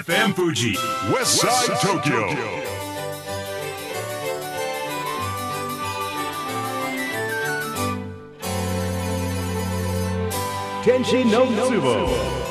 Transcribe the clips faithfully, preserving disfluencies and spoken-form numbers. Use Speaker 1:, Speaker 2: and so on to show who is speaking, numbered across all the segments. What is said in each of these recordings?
Speaker 1: エフエム Fuji West Side Tokyo Tenshi no Tsubo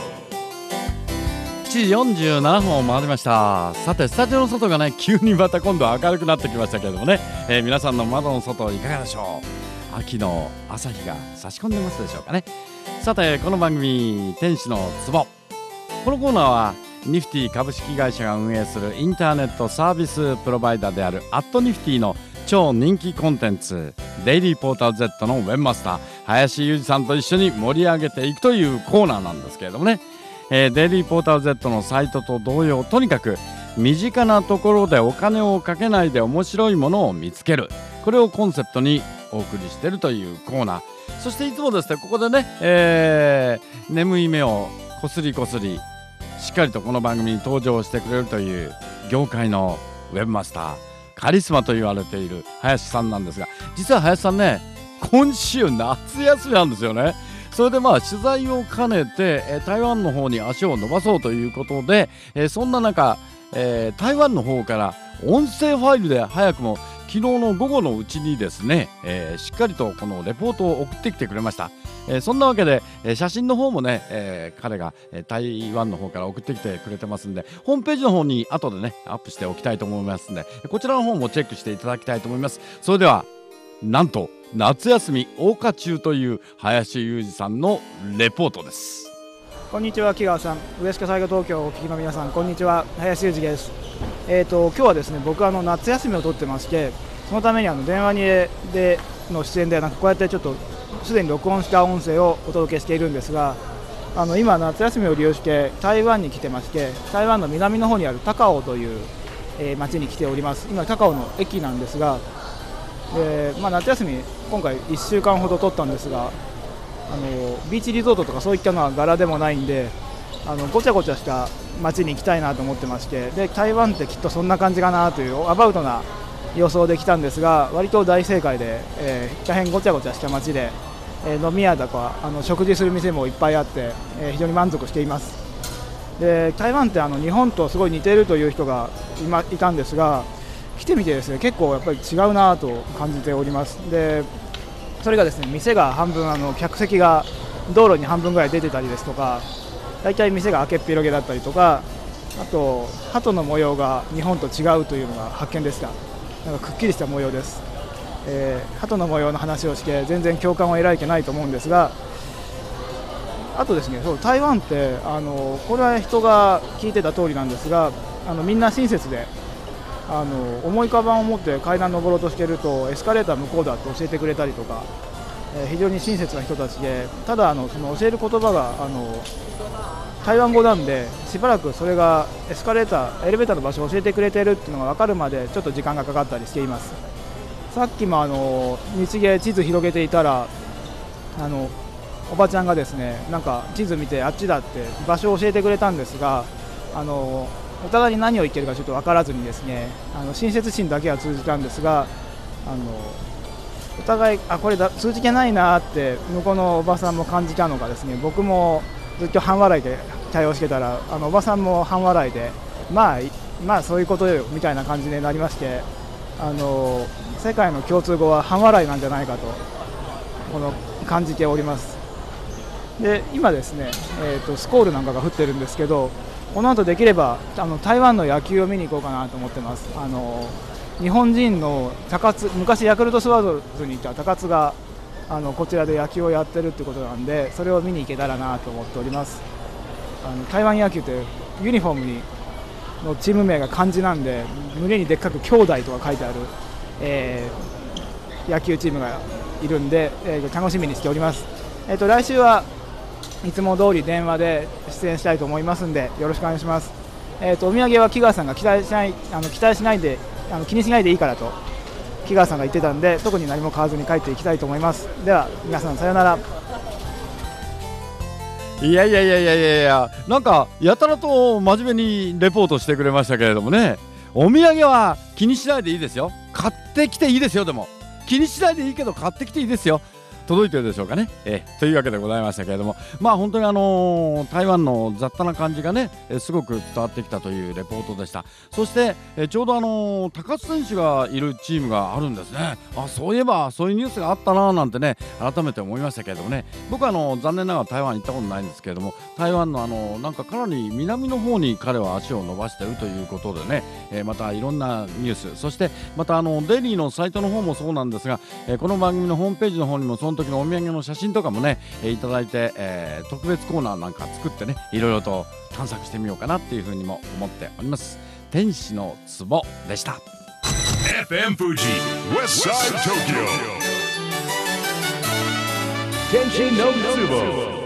Speaker 2: しちじよんじゅうななふんを回りました。さてスタジオの外がね急にまた今度は明るくなってきましたけれどもね、えー、皆さんの窓の外いかがでしょう。秋の朝日が差し込んでますでしょうかね。さてこの番組天使の壺、このコーナーはニフティ株式会社が運営するインターネットサービスプロバイダーであるアットニフティの超人気コンテンツデイリーポータル Z のウェブマスター林裕二さんと一緒に盛り上げていくというコーナーなんですけれどもね、えー、デイリーポータル Z のサイトと同様、とにかく身近なところでお金をかけないで面白いものを見つける、これをコンセプトにお送りしているというコーナー。そしていつもですねここでね、えー、眠い目をこすりこすりしっかりとこの番組に登場してくれるという業界のウェブマスター、カリスマと言われている林さんなんですが、実は林さんね今週夏休みなんですよね。それでまあ取材を兼ねて、えー、台湾の方に足を伸ばそうということで、えー、そんな中、えー、台湾の方から音声ファイルで早くも昨日の午後のうちにですね、えー、しっかりとこのレポートを送ってきてくれました。えー、そんなわけで、えー、写真の方もね、えー、彼が、えー、台湾の方から送ってきてくれてますんで、ホームページの方に後でねアップしておきたいと思いますんで、こちらの方もチェックしていただきたいと思います。それではなんと夏休み謳歌中という林裕二さんのレポートです。
Speaker 3: こんにちは木川さん、上鹿災害東京をお聞きの皆さん、こんにちは、林裕二です。えーと今日はですね僕はあの夏休みを取ってまして、そのためにあの電話にでの出演ではなくこうやってちょっとすでに録音した音声をお届けしているんですが、あの今夏休みを利用して台湾に来てまして、台湾の南の方にある高雄という、えー、町に来ております。今高雄の駅なんですが、えーまあ、夏休み今回いっしゅうかんほど取ったんですが、あのビーチリゾートとかそういったのは柄でもないんで、あのごちゃごちゃした街に行きたいなと思ってまして、で台湾ってきっとそんな感じかなというアバウトな予想で来たんですが、割と大正解で、えー、大変ごちゃごちゃした街で、えー、飲み屋とかあの食事する店もいっぱいあって、えー、非常に満足しています。で台湾ってあの日本とすごい似ているという人が今いたんですが、来てみてですね結構やっぱり違うなと感じております。でそれがですね店が半分、あの客席が道路に半分ぐらい出てたりですとか、だいたい店が開けっぴろげだったりとか、あと鳩の模様が日本と違うというのが発見でした。なんかくっきりした模様です。えー、鳩の模様の話をして全然共感を得られてないと思うんですが、あとですねそう台湾ってあのこれは人が聞いてた通りなんですが、あのみんな親切で、あの重いカバンを持って階段登ろうとしているとエスカレーター向こうだって教えてくれたりとか、えー、非常に親切な人たちで、ただあのその教える言葉があの台湾語なんで、しばらくそれがエスカレーターエレベーターの場所を教えてくれているっていうのが分かるまでちょっと時間がかかったりしています。さっきもあの日芸地図広げていたら、あのおばちゃんがですねなんか地図見てあっちだって場所を教えてくれたんですが、あのお互いに何を言ってるかちょっと分からずにですね、あの親切心だけは通じたんですが、あのお互いあこれだ通じてないなって向こうのおばさんも感じたのがですね、僕もずっと半笑いで対応してたら、あのおばさんも半笑いで、まあまあそういうことよみたいな感じになりまして、あの世界の共通語は半笑いなんじゃないかとこの感じております。で今ですね、えーと、スコールなんかが降ってるんですけど、この後できればあの台湾の野球を見に行こうかなと思ってます。あの日本人の高津、昔ヤクルトスワローズにいた高津があのこちらで野球をやってるってことなんで、それを見に行けたらなと思っております。あの台湾野球ってユニフォームにのチーム名が漢字なんで、胸にでっかく兄弟とか書いてある、えー、野球チームがいるんで、えー、楽しみにしております。えーと、来週はいつも通り電話で出演したいと思いますんでよろしくお願いします。えーと、お土産は木川さんが期待しない、あの期待しないであの気にしないでいいからと木川さんが言ってたんで、特に何も買わずに帰っていきたいと思います。では皆さんさようなら。
Speaker 2: いやいやいやいやいやいや、なんかやたらと真面目にレポートしてくれましたけれどもね、お土産は気にしないでいいですよ、買ってきていいですよ、でも気にしないでいいけど買ってきていいですよ。 届いてるでしょうかね、えー、というわけでございましたけれども、まあ本当にあのー、台湾の雑多な感じがね、えー、すごく伝わってきたというレポートでした。そして、えー、ちょうどあのー、高津選手がいるチームがあるんですね。あ、そういえばそういうニュースがあったななんてね、改めて思いましたけれどもね、僕はあのー、残念ながら台湾行ったことないんですけれども、台湾のあのー、なんかかなり南の方に彼は足を伸ばしているということでね、えー、またいろんなニュース、そしてまたあのデイリーのサイトの方もそうなんですが、えー、この番組のホームページの方にもその時のお土産の写真とかもね、えー、いただいて、えー、特別コーナーなんか作ってね、いろいろと探索してみようかなっていうふうにも思っております。天使の壺でした。
Speaker 1: エフエム Fuji Westside Tokyo 天使の壺